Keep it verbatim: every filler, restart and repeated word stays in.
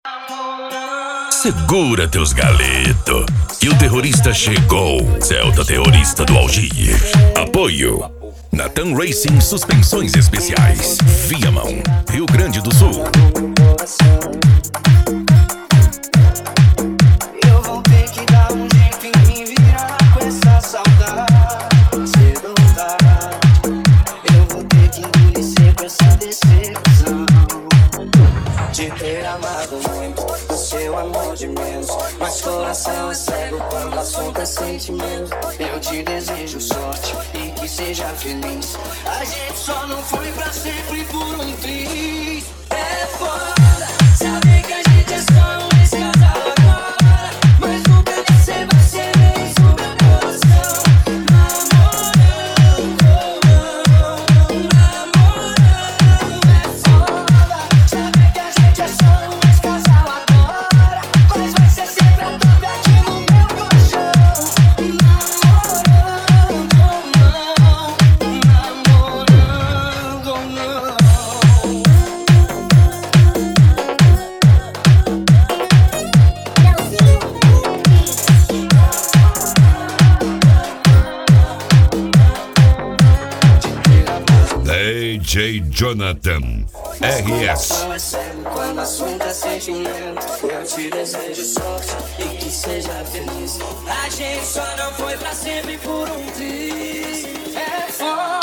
Segura teus galetos, que o terrorista chegou. Celta terrorista do Algier. Apoio Natan Racing Suspensões Especiais, Viamão, Rio Grande do Sul. Eu vou ter que dar um jeito em me virar com essa saudade. Você não tá. Eu vou ter que engolir seco essa decepção de ter amado muito o seu amor de menos. Mas coração é cego quando o assunto é sentimento. Eu te desejo sorte e que seja feliz. A gente só não foi pra sempre por um triz. É foda saber que a gente é só um descasal agora, mas nunca você vai ser vez no meu coração. Namorando, namorando. É foda saber que a gente é só um descasal agora, mas vai ser sempre a tua aqui no meu colchão. Namorando, namorando, não. D J Jonathan R S. Coração é cego quando o assunto é sentimento. Eu te desejo sorte e que seja feliz. A gente só não foi pra sempre por um triz. É foda.